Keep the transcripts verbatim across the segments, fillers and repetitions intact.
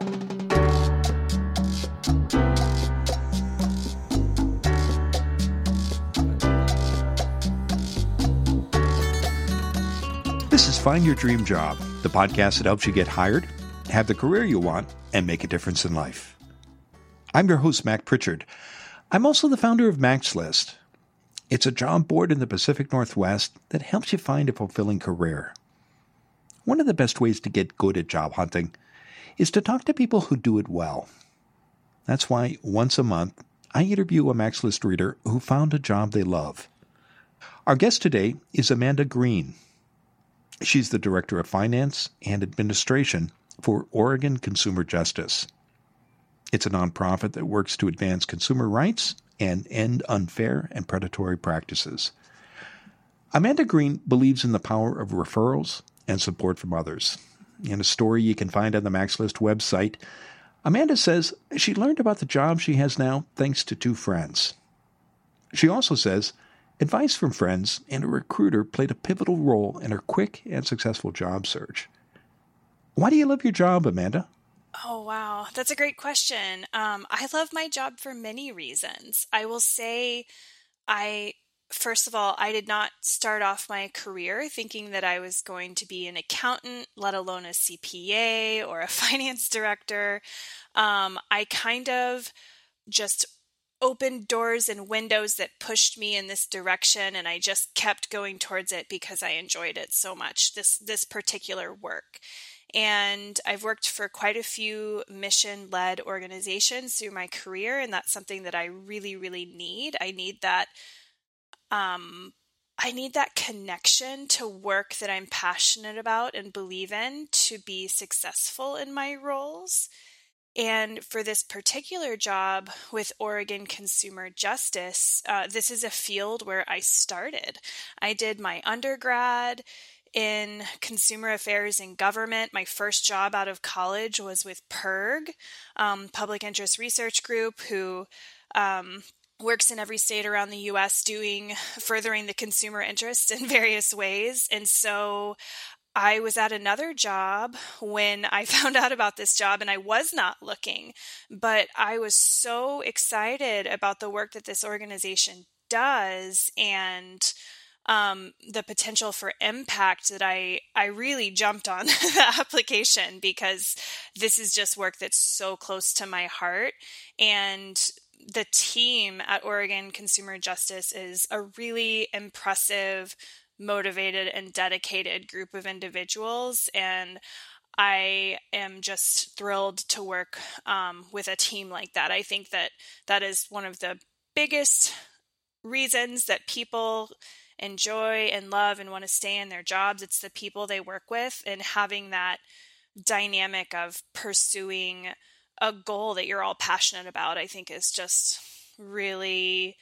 This is Find Your Dream Job, the podcast that helps you get hired, have the career you want, and make a difference in life. I'm your host, Mac Pritchard. I'm also the founder of Mac's List. It's a job board in the Pacific Northwest that helps you find a fulfilling career. One of the best ways to get good at job hunting is to talk to people who do it well. That's why once a month, I interview a Mac's List reader who found a job they love. Our guest today is Amanda Green. She's the Director of Finance and Administration for Oregon Consumer Justice. It's a nonprofit that works to advance consumer rights and end unfair and predatory practices. Amanda Green believes in the power of referrals and support from others. In a story you can find on the Mac's List website, Amanda says she learned about the job she has now thanks to two friends. She also says advice from friends and a recruiter played a pivotal role in her quick and successful job search. Why do you love your job, Amanda? Oh, wow. That's a great question. Um, I love my job for many reasons. I will say I, first of all, I did not start off my career thinking that I was going to be an accountant, let alone a C P A or a finance director. Um, I kind of just opened doors and windows that pushed me in this direction, and I just kept going towards it because I enjoyed it so much, this this particular work. And I've worked for quite a few mission-led organizations through my career, and that's something that I really, really need. I need that um, I need that connection to work that I'm passionate about and believe in to be successful in my roles. And for this particular job with Oregon Consumer Justice, uh, this is a field where I started. I did my undergrad in consumer affairs and government. My first job out of college was with P I R G, um, Public Interest Research Group, who um, works in every state around the U S doing furthering the consumer interest in various ways. And so I was at another job when I found out about this job, and I was not looking, but I was so excited about the work that this organization does and um, the potential for impact that I, I really jumped on the application because this is just work that's so close to my heart. And the team at Oregon Consumer Justice is a really impressive, motivated and dedicated group of individuals, and I am just thrilled to work um, with a team like that. I think that that is one of the biggest reasons that people enjoy and love and want to stay in their jobs. It's the people they work with, and having that dynamic of pursuing a goal that you're all passionate about, I think is just really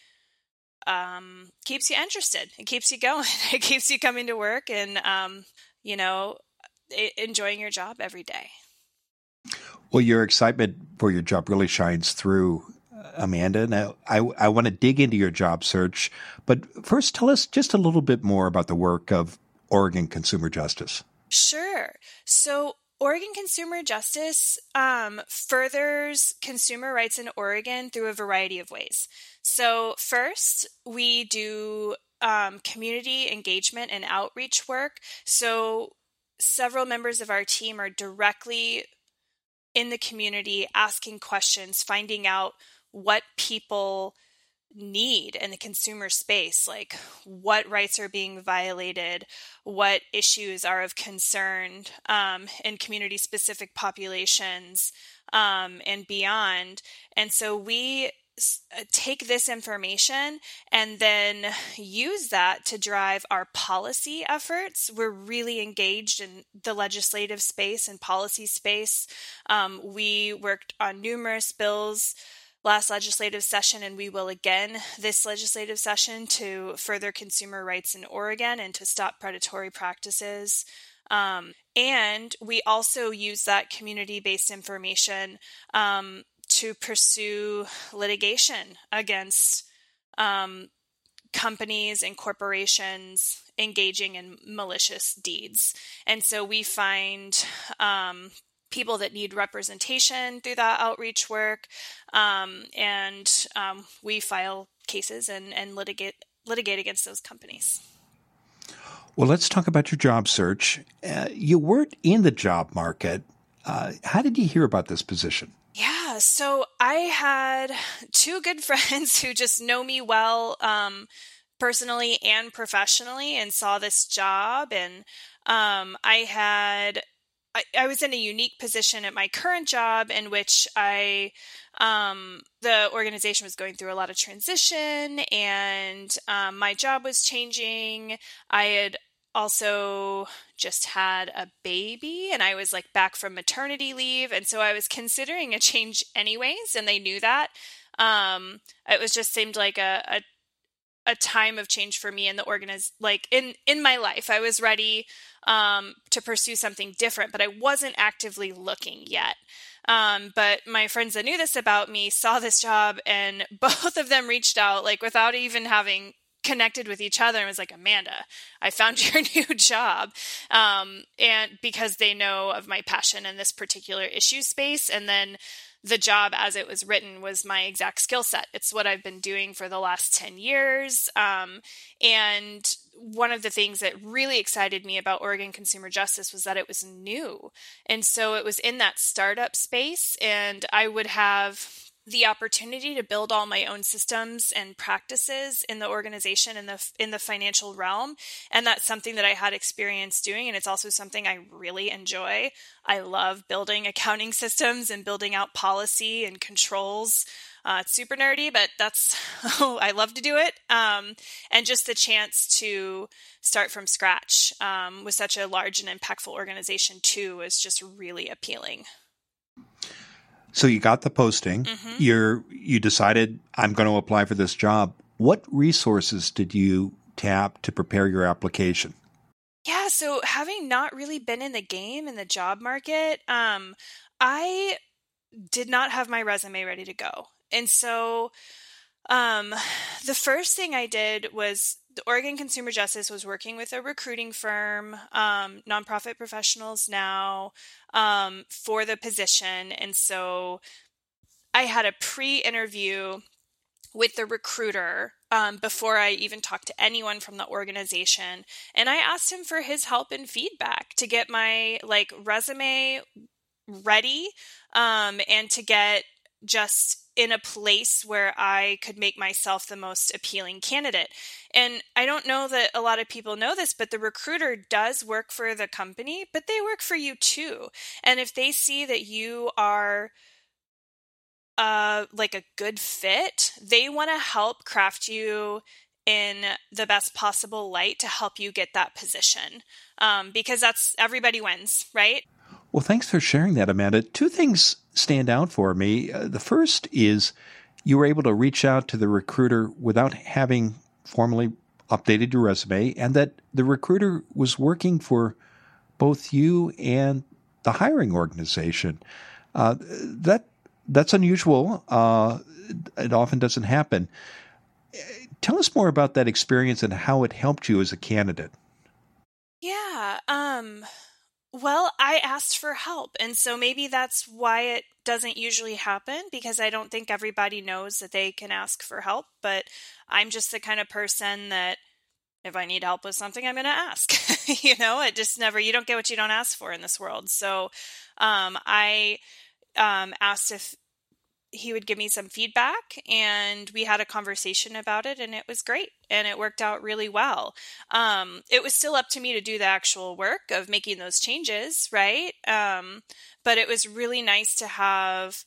um, keeps you interested. It keeps you going. It keeps you coming to work and, um, you know, I- enjoying your job every day. Well, your excitement for your job really shines through, Amanda. Now, I, I want to dig into your job search, but first tell us just a little bit more about the work of Oregon Consumer Justice. Sure. So Oregon Consumer Justice um, furthers consumer rights in Oregon through a variety of ways. So first, we do um, community engagement and outreach work. So several members of our team are directly in the community asking questions, finding out what people need in the consumer space, like what rights are being violated, what issues are of concern um, in community-specific populations um, and beyond. And so we take this information and then use that to drive our policy efforts. We're really engaged in the legislative space and policy space. Um, we worked on numerous bills last legislative session, and we will again this legislative session to further consumer rights in Oregon and to stop predatory practices. Um, and we also use that community-based information um, to pursue litigation against um, companies and corporations engaging in malicious deeds. And so we find um, people that need representation through that outreach work. Um, and um, we file cases and, and litigate litigate against those companies. Well, let's talk about your job search. Uh, you weren't in the job market. Uh, how did you hear about this position? Yeah, so I had two good friends who just know me well, um, personally and professionally, and saw this job. And um, I had, I, I was in a unique position at my current job in which I, um, the organization was going through a lot of transition, and um, my job was changing. I had also just had a baby, and I was like back from maternity leave. And so I was considering a change anyways, and they knew that. Um, it was just seemed like a, a a time of change for me in the organiz like in, in my life. I was ready um, to pursue something different, but I wasn't actively looking yet. Um, but my friends that knew this about me saw this job, and both of them reached out like without even having connected with each other, and was like, Amanda, I found your new job. Um, and because they know of my passion in this particular issue space. And then the job as it was written was my exact skill set. It's what I've been doing for the last ten years. Um, and one of the things that really excited me about Oregon Consumer Justice was that it was new. And so it was in that startup space, and I would have the opportunity to build all my own systems and practices in the organization in the in the financial realm. And that's something that I had experience doing. And it's also something I really enjoy. I love building accounting systems and building out policy and controls. Uh, it's super nerdy, but that's, oh, I love to do it. Um, and just the chance to start from scratch um, with such a large and impactful organization too was just really appealing. So you got the posting. Mm-hmm. You're you decided, I'm going to apply for this job. What resources did you tap to prepare your application? Yeah, so having not really been in the game in the job market, um, I did not have my resume ready to go. And so um, the first thing I did was the Oregon Consumer Justice was working with a recruiting firm, um, Nonprofit Professionals Now, um, for the position. And so I had a pre-interview with the recruiter um, before I even talked to anyone from the organization. And I asked him for his help and feedback to get my like resume ready um, and to get just in a place where I could make myself the most appealing candidate. And I don't know that a lot of people know this, but the recruiter does work for the company, but they work for you too. And if they see that you are uh, like a good fit, they want to help craft you in the best possible light to help you get that position. Um, because that's everybody wins, right? Well, thanks for sharing that, Amanda. Two things stand out for me. Uh, the first is you were able to reach out to the recruiter without having formally updated your resume, and that the recruiter was working for both you and the hiring organization. Uh, that that's unusual. Uh, it often doesn't happen. Tell us more about that experience and how it helped you as a candidate. Yeah. Um. Well, I asked for help, and so maybe that's why it doesn't usually happen, because I don't think everybody knows that they can ask for help, but I'm just the kind of person that if I need help with something, I'm going to ask. You know, it just never, you don't get what you don't ask for in this world. So um, I um, asked if he would give me some feedback, and we had a conversation about it, and it was great, and it worked out really well. Um, it was still up to me to do the actual work of making those changes, right? Um, but it was really nice to have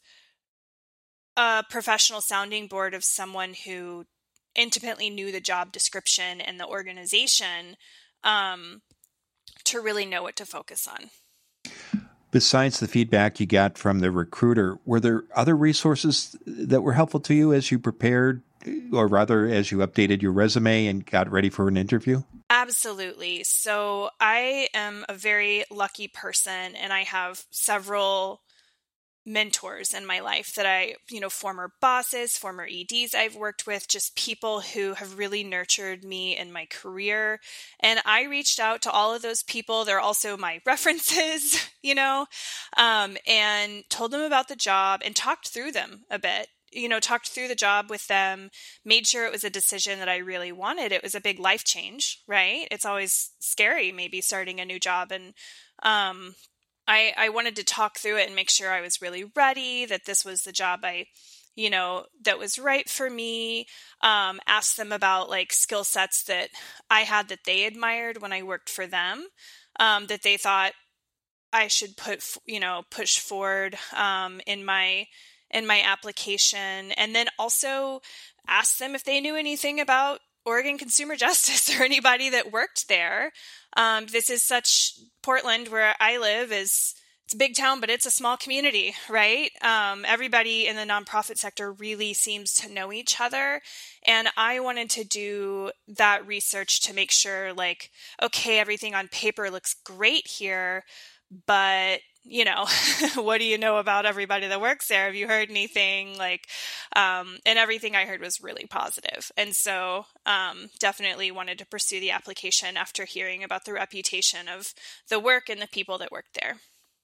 a professional sounding board of someone who intimately knew the job description and the organization um, to really know what to focus on. Besides the feedback you got from the recruiter, were there other resources that were helpful to you as you prepared, or rather as you updated your resume and got ready for an interview? Absolutely. So I am a very lucky person, and I have several mentors in my life that I, you know, former bosses, former E Ds I've worked with, just people who have really nurtured me in my career. And I reached out to all of those people. They're also my references, you know, um, and told them about the job and talked through them a bit. You know, talked through the job with them, made sure it was a decision that I really wanted. It was a big life change, right? It's always scary, maybe starting a new job. And, um, I, I wanted to talk through it and make sure I was really ready, that this was the job I, you know, that was right for me. Um, ask them about like skill sets that I had that they admired when I worked for them, um, that they thought I should put, you know, push forward um, in my in my application. And then also ask them if they knew anything about Oregon consumer justice or anybody that worked there. Um, this is such, Portland, where I live, is it's a big town, but it's a small community, right? Um, everybody in the nonprofit sector really seems to know each other. And I wanted to do that research to make sure, like, okay, everything on paper looks great here, but you know, what do you know about everybody that works there? Have you heard anything? Like, um, and everything I heard was really positive. And so um, definitely wanted to pursue the application after hearing about the reputation of the work and the people that worked there.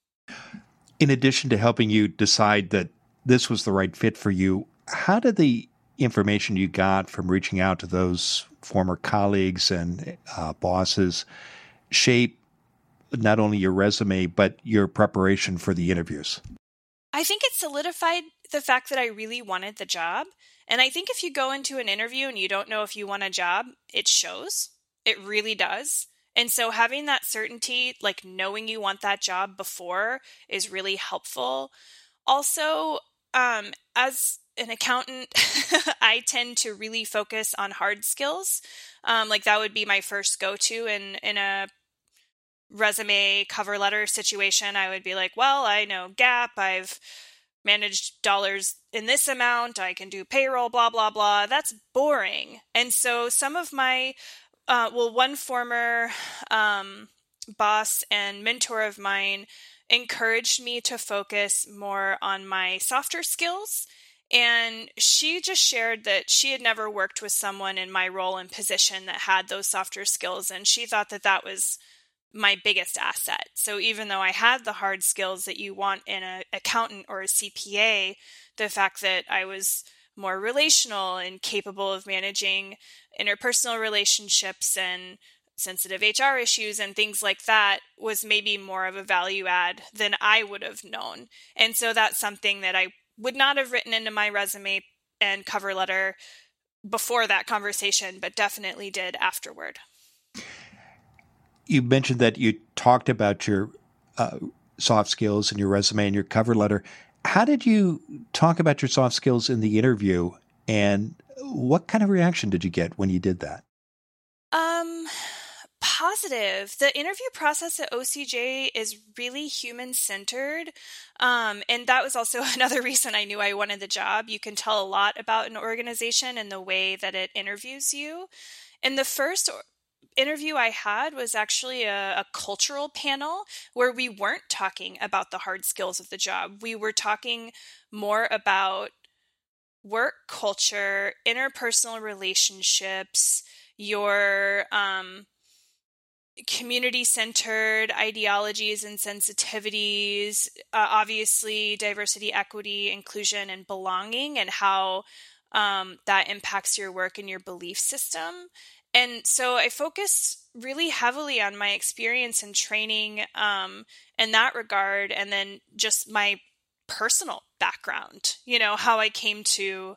In addition to helping you decide that this was the right fit for you, how did the information you got from reaching out to those former colleagues and uh, bosses shape not only your resume, but your preparation for the interviews? I think it solidified the fact that I really wanted the job. And I think if you go into an interview and you don't know if you want a job, it shows. It really does. And so having that certainty, like knowing you want that job before, is really helpful. Also, um, as an accountant, I tend to really focus on hard skills. Um, like that would be my first go-to in, in a resume cover letter situation. I would be like, well, I know GAAP, I've managed dollars in this amount, I can do payroll, blah, blah, blah. That's boring. And so some of my, uh, well, one former um, boss and mentor of mine encouraged me to focus more on my softer skills. And she just shared that she had never worked with someone in my role and position that had those softer skills. And she thought that that was my biggest asset. So even though I had the hard skills that you want in an accountant or a C P A, the fact that I was more relational and capable of managing interpersonal relationships and sensitive H R issues and things like that was maybe more of a value add than I would have known. And so that's something that I would not have written into my resume and cover letter before that conversation, but definitely did afterward. You mentioned that you talked about your uh, soft skills in your resume and your cover letter. How did you talk about your soft skills in the interview, and what kind of reaction did you get when you did that? Um, positive. The interview process at O C J is really human-centered, um, and that was also another reason I knew I wanted the job. You can tell a lot about an organization and the way that it interviews you. And the first interview I had was actually a, a cultural panel where we weren't talking about the hard skills of the job. We were talking more about work culture, interpersonal relationships, your um, community-centered ideologies and sensitivities, uh, obviously diversity, equity, inclusion, and belonging, and how um, that impacts your work and your belief system. And so I focused really heavily on my experience and training um, in that regard, and then just my personal background, you know, how I came to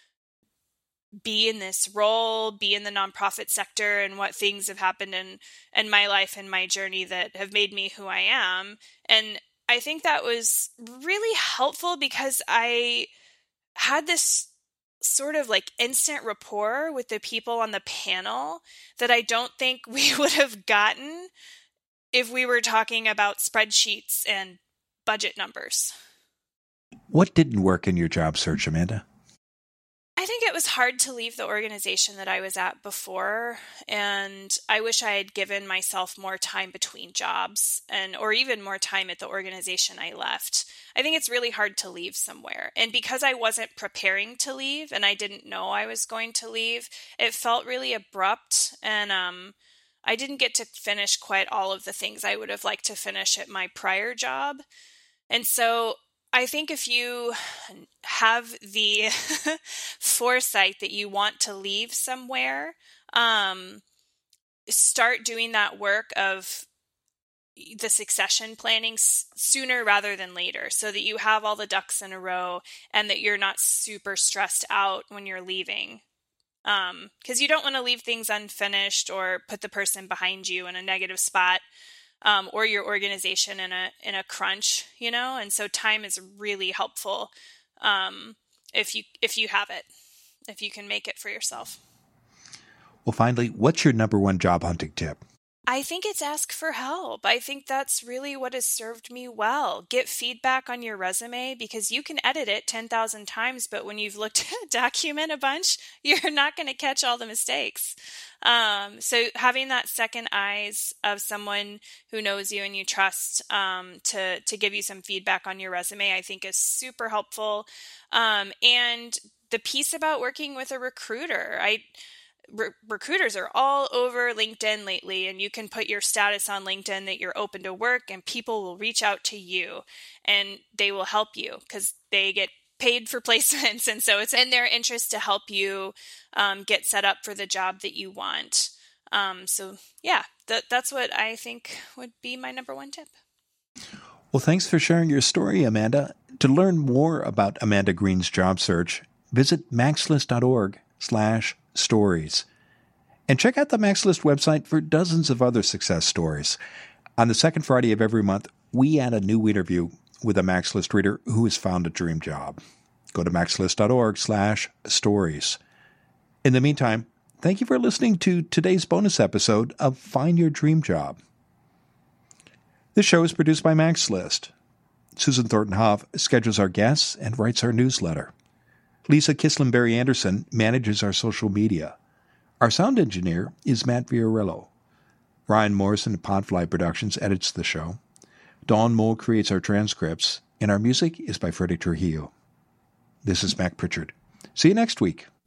be in this role, be in the nonprofit sector, and what things have happened in, in my life and my journey that have made me who I am. And I think that was really helpful because I had this sort of like instant rapport with the people on the panel that I don't think we would have gotten if we were talking about spreadsheets and budget numbers. What didn't work in your job search, Amanda? I think it was hard to leave the organization that I was at before, and I wish I had given myself more time between jobs and or even more time at the organization I left. I think it's really hard to leave somewhere. And because I wasn't preparing to leave and I didn't know I was going to leave, it felt really abrupt, and um I didn't get to finish quite all of the things I would have liked to finish at my prior job. And so I think if you have the foresight that you want to leave somewhere, um, start doing that work of the succession planning s- sooner rather than later, so that you have all the ducks in a row and that you're not super stressed out when you're leaving. Um, because you don't want to leave things unfinished or put the person behind you in a negative spot, um, or your organization in a in a crunch, you know. And so time is really helpful, um, if you if you have it, if you can make it for yourself. Well, finally, what's your number one job hunting tip? I think it's ask for help. I think that's really what has served me well. Get feedback on your resume, because you can edit it ten thousand times, but when you've looked at a document a bunch, you're not going to catch all the mistakes. Um, so having that second eyes of someone who knows you and you trust, um, to, to give you some feedback on your resume, I think is super helpful. Um, and the piece about working with a recruiter, I, Re- recruiters are all over LinkedIn lately, and you can put your status on LinkedIn that you're open to work, and people will reach out to you and they will help you because they get paid for placements. And so it's in their interest to help you um, get set up for the job that you want. Um, so yeah, that, that's what I think would be my number one tip. Well, thanks for sharing your story, Amanda. To learn more about Amanda Green's job search, visit maxlist.org slash stories. And check out the MaxList website for dozens of other success stories. On the second Friday of every month, we add a new interview with a MaxList reader who has found a dream job. Go to maxlist.org slash stories. In the meantime, thank you for listening to today's bonus episode of Find Your Dream Job. This show is produced by MaxList. Susan Thornton Hoff schedules our guests and writes our newsletter. Lisa Kislenberry Anderson manages our social media. Our sound engineer is Matt Fiorillo. Ryan Morrison of Podfly Productions edits the show. Dawn Mole creates our transcripts, and our music is by Freddie Trujillo. This is Mac Pritchard. See you next week.